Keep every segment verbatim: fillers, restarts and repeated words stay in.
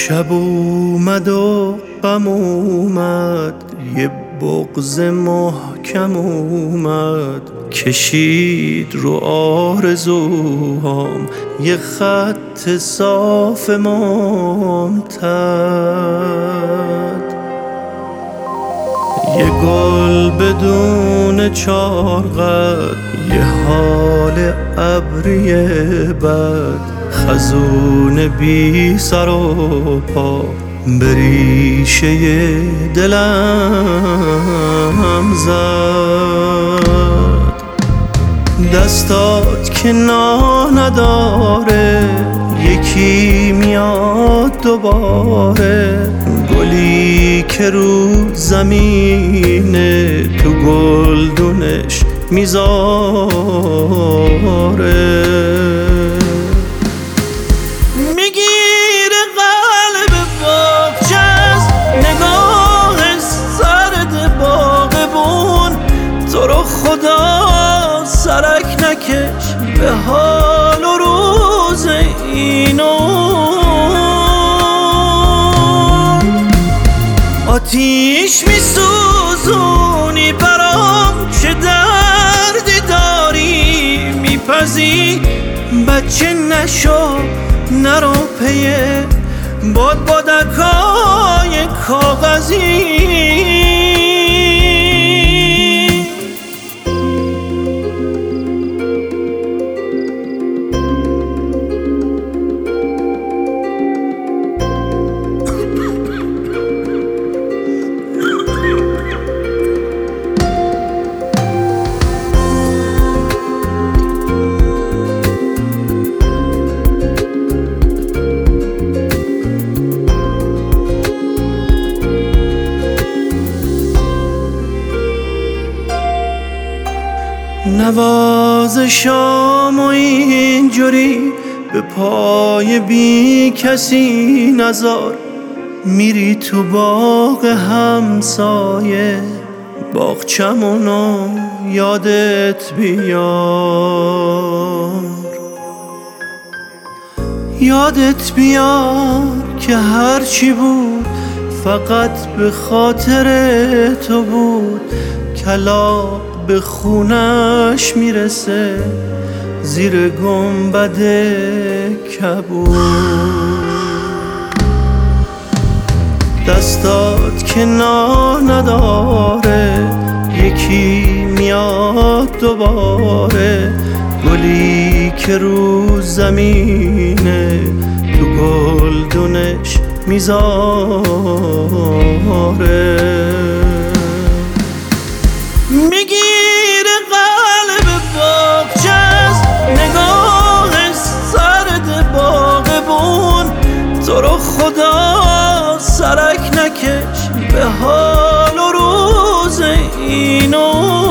شب اومد و غم اومد، یه بغض محکم اومد، کشید رو آرزوهام یه خط صاف ممتد. یه گل بدون چارقد، یه حال ابری بد، خزون بی سر و پا به ریشه دلم زد. دستات که نا نداره، یکی میاد دوباره، گلی که رو زمینه تو گلدونش میذاره. میگیره قلب باغچه‌ز نگاه سرد باغبون، تو رو خدا سرک نکش به حال و روز اینو. آتیش میسوزونی برام، چه دردی داری میپزی، بچه نشو نرو پیه باد بادکای کاغذی. نوازشام و اینجوری به پای بی کسی نذار، میری تو باغ همسایه باغچمونو یادت بیار. یادت بیار که هرچی بود فقط به خاطر تو بود، کلاغ به خونش میرسه زیر گنبد کبود. دستات که نا نداره، یکی میاد دوباره، گلی که رو زمینه تو گلدونش میذاره. میگیره قلب باغچه‌ز نگاه سرد باغبون، تو رو خدا سرک نکش به حال و روز اینو.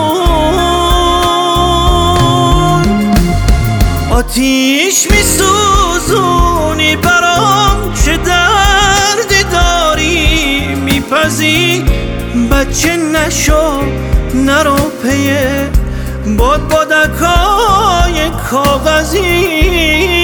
آتیش میسوزونی برام، چه دردی داری میپزی، بچه نشو نرو پیه باد بادکای کاغذی.